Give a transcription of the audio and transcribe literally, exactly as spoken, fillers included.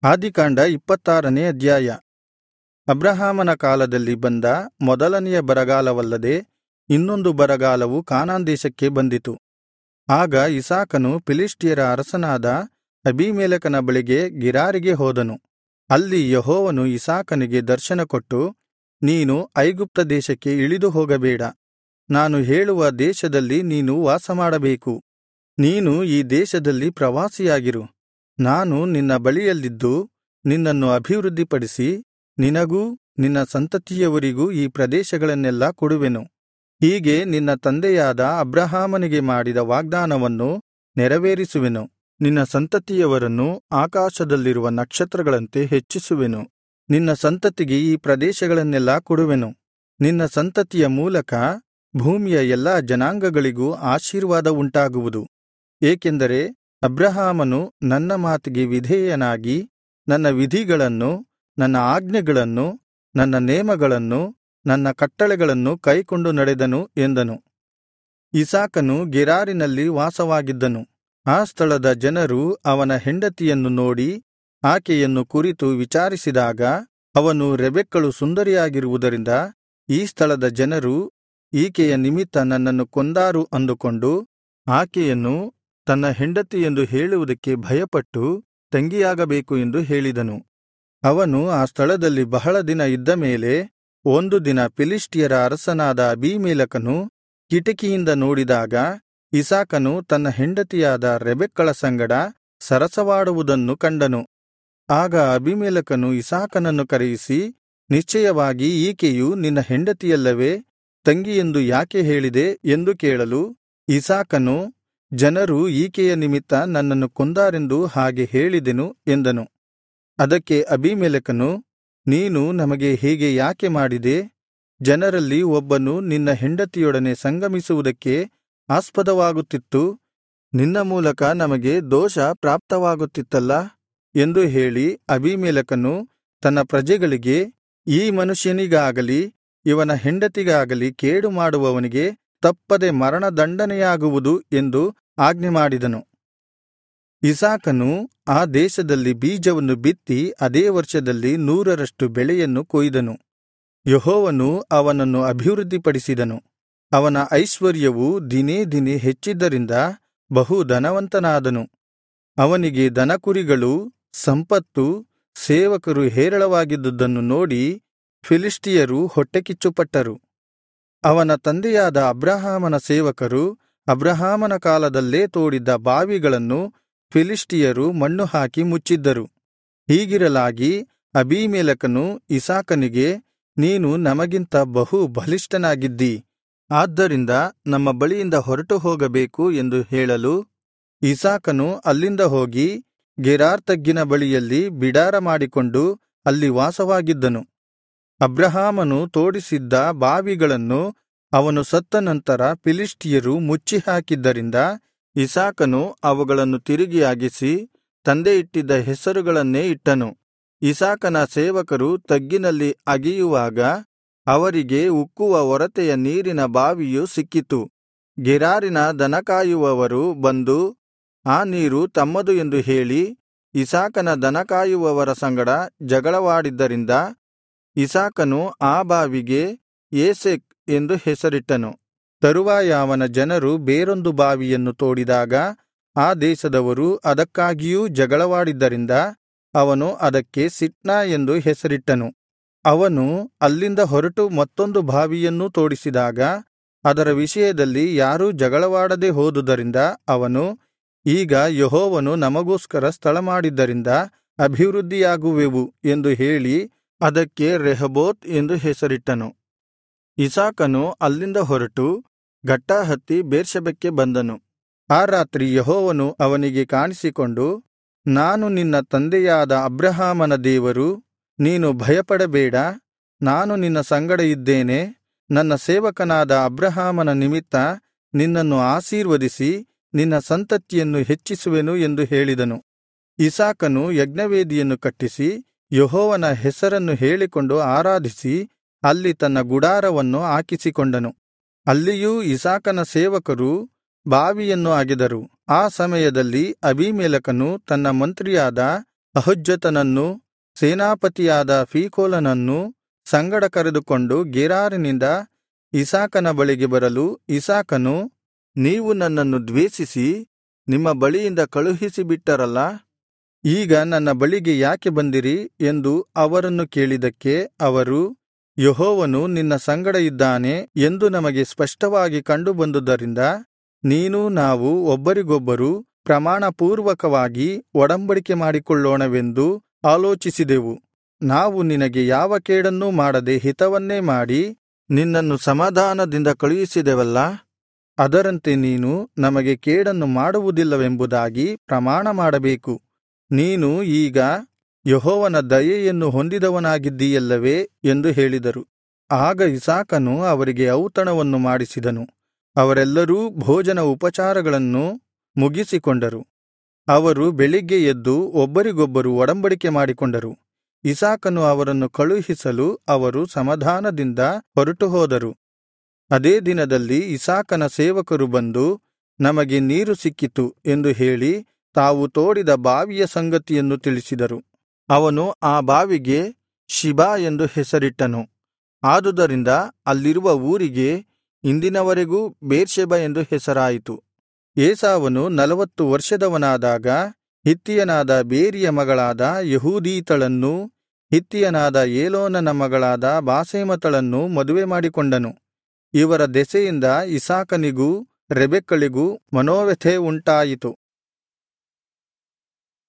ಆದಿಕಾಂಡ ಇಪ್ಪತ್ತಾರನೇ ಅಧ್ಯಾಯ. ಅಬ್ರಹಾಮನ ಕಾಲದಲ್ಲಿ ಬಂದ ಮೊದಲನೆಯ ಬರಗಾಲವಲ್ಲದೆ ಇನ್ನೊಂದು ಬರಗಾಲವು ಕಾನಾನ್ ದೇಶಕ್ಕೆ ಬಂದಿತು. ಆಗ ಇಸಾಕನು ಫಿಲಿಷ್ಟಿಯರ ಅರಸನಾದ ಅಬೀಮೆಲೆಕನ ಬಳಿಗೆ ಗೆರಾರಿಗೆ ಹೋದನು. ಅಲ್ಲಿ ಯೆಹೋವನು ಇಸಾಕನಿಗೆ ದರ್ಶನಕೊಟ್ಟು, ನೀನು ಐಗುಪ್ತ ದೇಶಕ್ಕೆ ಇಳಿದು ಹೋಗಬೇಡ, ನಾನು ಹೇಳುವ ದೇಶದಲ್ಲಿ ನೀನು ವಾಸಮಾಡಬೇಕು. ನೀನು ಈ ದೇಶದಲ್ಲಿ ಪ್ರವಾಸಿಯಾಗಿರು. ನಾನು ನಿನ್ನ ಬಳಿಯಲ್ಲಿದ್ದು ನಿನ್ನನ್ನು ಅಭಿವೃದ್ಧಿಪಡಿಸಿ ನಿನಗೂ ನಿನ್ನ ಸಂತತಿಯವರಿಗೂ ಈ ಪ್ರದೇಶಗಳನ್ನೆಲ್ಲಾ ಕೊಡುವೆನು. ಹೀಗೆ ನಿನ್ನ ತಂದೆಯಾದ ಅಬ್ರಹಾಮನಿಗೆ ಮಾಡಿದ ವಾಗ್ದಾನವನ್ನು ನೆರವೇರಿಸುವೆನು. ನಿನ್ನ ಸಂತತಿಯವರನ್ನು ಆಕಾಶದಲ್ಲಿರುವ ನಕ್ಷತ್ರಗಳಂತೆ ಹೆಚ್ಚಿಸುವೆನು. ನಿನ್ನ ಸಂತತಿಗೆ ಈ ಪ್ರದೇಶಗಳನ್ನೆಲ್ಲಾ ಕೊಡುವೆನು. ನಿನ್ನ ಸಂತತಿಯ ಮೂಲಕ ಭೂಮಿಯ ಎಲ್ಲಾ ಜನಾಂಗಗಳಿಗೂ ಆಶೀರ್ವಾದ ಉಂಟಾಗುವುದು. ಏಕೆಂದರೆ ಅಬ್ರಹಾಮನು ನನ್ನ ಮಾತಿಗೆ ವಿಧೇಯನಾಗಿ ನನ್ನ ವಿಧಿಗಳನ್ನು, ನನ್ನ ಆಜ್ಞೆಗಳನ್ನು, ನನ್ನ ನೇಮಗಳನ್ನು, ನನ್ನ ಕಟ್ಟಳೆಗಳನ್ನು ಕೈಕೊಂಡು ನಡೆದನು ಎಂದನು. ಇಸಾಕನು ಗೆರಾರಿನಲ್ಲಿ ವಾಸವಾಗಿದ್ದನು. ಆ ಸ್ಥಳದ ಜನರು ಅವನ ಹೆಂಡತಿಯನ್ನು ನೋಡಿ ಆಕೆಯನ್ನು ಕುರಿತು ವಿಚಾರಿಸಿದಾಗ, ಅವನು ರೆಬೆಕ್ಕಳು ಸುಂದರಿಯಾಗಿರುವುದರಿಂದ ಈ ಸ್ಥಳದ ಜನರು ಈಕೆಯ ನಿಮಿತ್ತ ನನ್ನನ್ನು ಕೊಂದಾರು ಅಂದುಕೊಂಡು ಆಕೆಯನ್ನು ತನ್ನ ಹೆಂಡತಿಯೆಂದು ಹೇಳುವುದಕ್ಕೆ ಭಯಪಟ್ಟು ತಂಗಿಯಾಗಬೇಕು ಎಂದು ಹೇಳಿದನು. ಅವನು ಆ ಸ್ಥಳದಲ್ಲಿ ಬಹಳ ದಿನ ಇದ್ದ ಮೇಲೆ ಒಂದು ದಿನ ಫಿಲಿಷ್ಟಿಯರ ಅರಸನಾದ ಅಬೀಮೆಲೆಕನು ಕಿಟಿಕಿಯಿಂದ ನೋಡಿದಾಗ ಇಸಾಕನು ತನ್ನ ಹೆಂಡತಿಯಾದ ರೆಬೆಕ್ಕಳ ಸಂಗಡ ಸರಸವಾಡುವುದನ್ನು ಕಂಡನು. ಆಗ ಅಬೀಮೆಲೆಕನು ಇಸಾಕನನ್ನು ಕರೆಯಿಸಿ, ನಿಶ್ಚಯವಾಗಿ ಈಕೆಯು ನಿನ್ನ ಹೆಂಡತಿಯಲ್ಲವೇ? ತಂಗಿಯೆಂದು ಯಾಕೆ ಹೇಳಿದೆ ಎಂದು ಕೇಳಲು, ಇಸಾಕನು, ಜನರು ಈಕೆಯ ನಿಮಿತ್ತ ನನ್ನನ್ನು ಕೊಂದಾರೆಂದು ಹಾಗೆ ಹೇಳಿದೆನು ಎಂದನು. ಅದಕ್ಕೆ ಅಬೀಮೆಲೆಕನು, ನೀನು ನಮಗೆ ಹೀಗೆ ಯಾಕೆ ಮಾಡಿದೆ? ಜನರಲ್ಲಿ ಒಬ್ಬನು ನಿನ್ನ ಹೆಂಡತಿಯೊಡನೆ ಸಂಗಮಿಸುವುದಕ್ಕೆ ಆಸ್ಪದವಾಗುತ್ತಿತ್ತು, ನಿನ್ನ ಮೂಲಕ ನಮಗೆ ದೋಷ ಪ್ರಾಪ್ತವಾಗುತ್ತಿತ್ತಲ್ಲಾ ಎಂದು ಹೇಳಿ ಅಬೀಮೆಲೆಕನು ತನ್ನ ಪ್ರಜೆಗಳಿಗೆ, ಈ ಮನುಷ್ಯನಿಗಾಗಲಿ ಇವನ ಹೆಂಡತಿಗಾಗಲಿ ಕೇಡು ಮಾಡುವವನಿಗೆ ತಪ್ಪದೆ ಮರಣದಂಡನೆಯಾಗುವುದು ಎಂದು ಆಜ್ಞೆಮಾಡಿದನು. ಇಸಾಕನು ಆ ದೇಶದಲ್ಲಿ ಬೀಜವನ್ನು ಬಿತ್ತಿ ಅದೇ ವರ್ಷದಲ್ಲಿ ನೂರರಷ್ಟು ಬೆಳೆಯನ್ನು ಕೊಯ್ದನು. ಯೆಹೋವನು ಅವನನ್ನು ಅಭಿವೃದ್ಧಿಪಡಿಸಿದನು. ಅವನ ಐಶ್ವರ್ಯವು ದಿನೇ ದಿನೇ ಹೆಚ್ಚಿದ್ದರಿಂದ ಬಹು ಧನವಂತನಾದನು. ಅವನಿಗೆ ದನಕುರಿಗಳು, ಸಂಪತ್ತು, ಸೇವಕರು ಹೇರಳವಾಗಿದ್ದುದನ್ನು ನೋಡಿ ಫಿಲಿಷ್ಟಿಯರು ಹೊಟ್ಟೆಕಿಚ್ಚುಪಟ್ಟರು. ಅವನ ತಂದೆಯಾದ ಅಬ್ರಹಾಮನ ಸೇವಕರು ಅಬ್ರಹಾಮನ ಕಾಲದಲ್ಲೇ ತೋಡಿದ್ದ ಬಾವಿಗಳನ್ನು ಫಿಲಿಷ್ಟಿಯರು ಮಣ್ಣು ಹಾಕಿ ಮುಚ್ಚಿದ್ದರು. ಹೀಗಿರಲಾಗಿ ಅಬೀಮೆಲೆಕನು ಇಸಾಕನಿಗೆ, ನೀನು ನಮಗಿಂತ ಬಹು ಬಲಿಷ್ಠನಾಗಿದ್ದೀ, ಆದ್ದರಿಂದ ನಮ್ಮ ಬಳಿಯಿಂದ ಹೊರಟು ಹೋಗಬೇಕು ಎಂದು ಹೇಳಲು, ಇಸಾಕನು ಅಲ್ಲಿಂದ ಹೋಗಿ ಗೆರಾರ್ ತಗ್ಗಿನ ಬಳಿಯಲ್ಲಿ ಬಿಡಾರ ಮಾಡಿಕೊಂಡು ಅಲ್ಲಿ ವಾಸವಾಗಿದ್ದನು. ಅಬ್ರಹಾಮನು ತೋಡಿಸಿದ್ದ ಬಾವಿಗಳನ್ನು ಅವನು ಸತ್ತ ನಂತರ ಫಿಲಿಷ್ಟಿಯರು ಮುಚ್ಚಿಹಾಕಿದ್ದರಿಂದ ಇಸಾಕನು ಅವುಗಳನ್ನು ತಿರುಗಿ ಅಗೆಸಿ ತಂದೆ ಇಟ್ಟಿದ್ದ ಹೆಸರುಗಳನ್ನೇ ಇಟ್ಟನು. ಇಸಾಕನ ಸೇವಕರು ತಗ್ಗಿನಲ್ಲಿ ಅಗೆಯುವಾಗ ಅವರಿಗೆ ಉಕ್ಕುವ ಒರತೆಯ ನೀರಿನ ಬಾವಿಯು ಸಿಕ್ಕಿತು. ಗೆರಾರಿನ ದನಕಾಯುವವರು ಬಂದು ಆ ನೀರು ತಮ್ಮದು ಎಂದು ಹೇಳಿ ಇಸಾಕನ ದನಕಾಯುವವರ ಸಂಗಡ ಜಗಳವಾಡಿದ್ದರಿಂದ ಇಸಾಕನು ಆ ಬಾವಿಗೆ ಏಸೆಕ್ ಎಂದು ಹೆಸರಿಟ್ಟನು. ತರುವಾಯ ಅವನ ಜನರು ಬೇರೊಂದು ಬಾವಿಯನ್ನು ತೋಡಿದಾಗ ಆ ದೇಶದವರು ಅದಕ್ಕಾಗಿಯೂ ಜಗಳವಾಡಿದ್ದರಿಂದ ಅವನು ಅದಕ್ಕೆ ಸಿಟ್ನಾ ಎಂದು ಹೆಸರಿಟ್ಟನು. ಅವನು ಅಲ್ಲಿಂದ ಹೊರಟು ಮತ್ತೊಂದು ಬಾವಿಯನ್ನೂ ತೋಡಿಸಿದಾಗ ಅದರ ವಿಷಯದಲ್ಲಿ ಯಾರೂ ಜಗಳವಾಡದೆ ಹೋದುದರಿಂದ ಅವನು, ಈಗ ಯೆಹೋವನು ನಮಗೋಸ್ಕರ ಸ್ಥಳಮಾಡಿದ್ದರಿಂದ ಅಭಿವೃದ್ಧಿಯಾಗುವೆವು ಎಂದು ಹೇಳಿ ಅದಕ್ಕೆ ರೆಹೋಬೋತ್ ಎಂದು ಹೆಸರಿಟ್ಟನು. ಇಸಾಕನು ಅಲ್ಲಿಂದ ಹೊರಟು ಗಟ್ಟಾ ಹತ್ತಿ ಬೇರ್ಷೆಬಕ್ಕೆ ಬಂದನು. ಆ ರಾತ್ರಿ ಯೆಹೋವನು ಅವನಿಗೆ ಕಾಣಿಸಿಕೊಂಡು, ನಾನು ನಿನ್ನ ತಂದೆಯಾದ ಅಬ್ರಹಾಮನ ದೇವರು, ನೀನು ಭಯಪಡಬೇಡ, ನಾನು ನಿನ್ನ ಸಂಗಡ ಇದ್ದೇನೆ. ನನ್ನ ಸೇವಕನಾದ ಅಬ್ರಹಾಮನ ನಿಮಿತ್ತ ನಿನ್ನನ್ನು ಆಶೀರ್ವದಿಸಿ ನಿನ್ನ ಸಂತತಿಯನ್ನು ಹೆಚ್ಚಿಸುವೆನು ಎಂದು ಹೇಳಿದನು. ಇಸಾಕನು ಯಜ್ಞವೇದಿಯನ್ನು ಕಟ್ಟಿಸಿ ಯೆಹೋವನ ಹೆಸರನ್ನು ಹೇಳಿಕೊಂಡು ಆರಾಧಿಸಿ ಅಲ್ಲಿ ತನ್ನ ಗುಡಾರವನ್ನು ಹಾಕಿಸಿಕೊಂಡನು. ಅಲ್ಲಿಯೂ ಇಸಾಕನ ಸೇವಕರು ಬಾವಿಯನ್ನು ಅಗೆದರು. ಆ ಸಮಯದಲ್ಲಿ ಅಬೀಮೆಲೆಕನು ತನ್ನ ಮಂತ್ರಿಯಾದ ಅಹುಜ್ಜತನನ್ನೂ ಸೇನಾಪತಿಯಾದ ಫೀಕೋಲನನ್ನೂ ಸಂಗಡ ಕರೆದುಕೊಂಡು ಗೆರಾರಿನಿಂದ ಇಸಾಕನ ಬಳಿಗೆ ಬರಲು ಇಸಾಕನು, ನೀವು ನನ್ನನ್ನು ದ್ವೇಷಿಸಿ ನಿಮ್ಮ ಬಳಿಯಿಂದ ಕಳುಹಿಸಿಬಿಟ್ಟರಲ್ಲಾ, ಈಗ ನನ್ನ ಬಳಿಗೆ ಯಾಕೆ ಬಂದಿರಿ ಎಂದು ಅವರನ್ನು ಕೇಳಿದ್ದಕ್ಕೆ ಅವರು, ಯೆಹೋವನು ನಿನ್ನ ಸಂಗಡ ಇದ್ದಾನೆ ಎಂದು ನಮಗೆ ಸ್ಪಷ್ಟವಾಗಿ ಕಂಡುಬಂದುದರಿಂದ ನೀನೂ ನಾವು ಒಬ್ಬರಿಗೊಬ್ಬರು ಪ್ರಮಾಣಪೂರ್ವಕವಾಗಿ ಒಡಂಬಡಿಕೆ ಮಾಡಿಕೊಳ್ಳೋಣವೆಂದು ಆಲೋಚಿಸಿದೆವು. ನಾವು ನಿನಗೆ ಯಾವ ಕೇಡನ್ನೂ ಮಾಡದೆ ಹಿತವನ್ನೇ ಮಾಡಿ ನಿನ್ನನ್ನು ಸಮಾಧಾನದಿಂದ ಕಳುಹಿಸಿದೆವಲ್ಲಾ, ಅದರಂತೆ ನೀನು ನಮಗೆ ಕೇಡನ್ನು ಮಾಡುವುದಿಲ್ಲವೆಂಬುದಾಗಿ ಪ್ರಮಾಣ ಮಾಡಬೇಕು. ನೀನು ಈಗ ಯೆಹೋವನ ದಯೆಯನ್ನು ಹೊಂದಿದವನಾಗಿದ್ದೀಯಲ್ಲವೇ ಎಂದು ಹೇಳಿದರು. ಆಗ ಇಸಾಕನು ಅವರಿಗೆ ಔತಣವನ್ನು ಮಾಡಿಸಿದನು. ಅವರೆಲ್ಲರೂ ಭೋಜನ ಉಪಚಾರಗಳನ್ನು ಮುಗಿಸಿಕೊಂಡರು. ಅವರು ಬೆಳಿಗ್ಗೆ ಎದ್ದು ಒಬ್ಬರಿಗೊಬ್ಬರು ಒಡಂಬಡಿಕೆ ಮಾಡಿಕೊಂಡರು. ಇಸಾಕನು ಅವರನ್ನು ಕಳುಹಿಸಲು ಅವರು ಸಮಾಧಾನದಿಂದ ಹೊರಟುಹೋದರು. ಅದೇ ದಿನದಲ್ಲಿ ಇಸಾಕನ ಸೇವಕರು ಬಂದು, ನಮಗೆ ನೀರು ಸಿಕ್ಕಿತು ಎಂದು ಹೇಳಿ ತಾವು ತೋಡಿದ ಬಾವಿಯ ಸಂಗತಿಯನ್ನು ತಿಳಿಸಿದರು. ಅವನು ಆ ಬಾವಿಗೆ ಶಿಬಾ ಎಂದು ಹೆಸರಿಟ್ಟನು. ಆದುದರಿಂದ ಅಲ್ಲಿರುವ ಊರಿಗೆ ಇಂದಿನವರೆಗೂ ಬೇರ್ಷೆಬ ಎಂದು ಹೆಸರಾಯಿತು. ಏಸಾವನು ನಲವತ್ತು ವರ್ಷದವನಾದಾಗ ಹಿತ್ತಿಯನಾದ ಬೇರಿಯ ಮಗಳಾದ ಯೆಹೂದೀತಳನ್ನೂ ಹಿತ್ತಿಯನಾದ ಏಲೋನನ ಮಗಳಾದ ಬಾಸೆಮತಳನ್ನೂ ಮದುವೆ ಮಾಡಿಕೊಂಡನು. ಇವರ ದೆಸೆಯಿಂದ ಇಸಾಕನಿಗೂ ರೆಬೆಕ್ಕಳಿಗೂ ಮನೋವ್ಯಥೆ ಉಂಟಾಯಿತು.